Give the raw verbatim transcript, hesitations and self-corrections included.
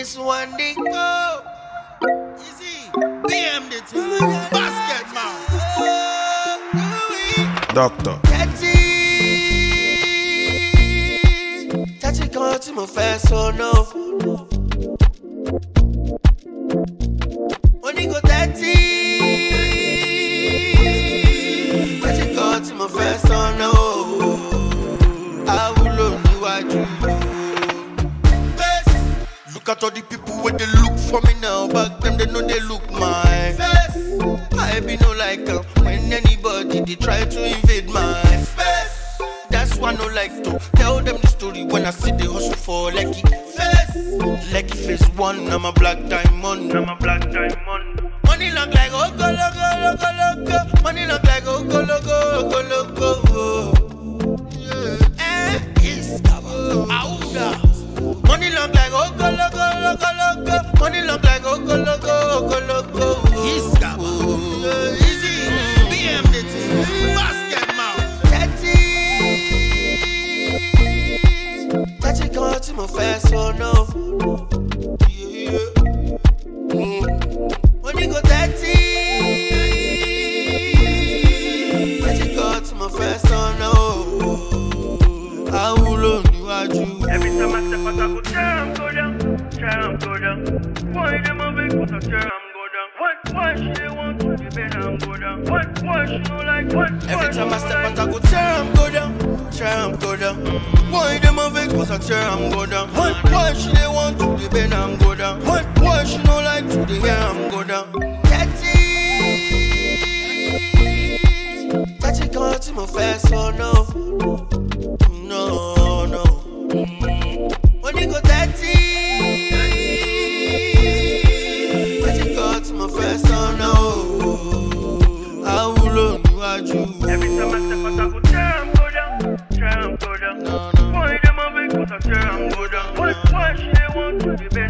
this one they go. Easy, B M the team, basket man. Doctor. Tati, Tati come to my face, oh no. When you go Tati, Tati come to my face, oh no. I will only watch you. Look at all the people where they look for me now. Back them they know they look my face. I be no like them when anybody they try to invade my space. That's why I no like to tell them the story when I see the hustle for Lucky face. Lucky face one, I'm a black diamond. I'm a black diamond. Money look like oh go logo logo logo. Money look like oh go logo go logo. Yeah, eh, it's cover. Auda. Money look like oh go logo logo logo. Money look like oh go logo go logo. It's cover. Easy, B M the team, basket man. Tati, Tati come to my face, oh no. Yeah. Mm. When you go Tati, Tati come to my face, oh no. I will only watch you. Every time I step out, I go jam, go down, jam, go down. Why them a big put a jam, go down? What, why she they want to be bend and go down? What, why she no like what? Every time I step out, I go jam, go down, jam, go down. Why them a vex, cause I jam, go down? What, why she they want to be bend and go down? What, why she no like to the jam, go down? Tati, Tati come to my face, oh no. No, no. When you go Tati, Tati come to my face, oh no. I will only watch you. Every time I step out, I go jam, go down, jam, go down. No, no. Why them a big put a jam, go down? What, why she they want to be bend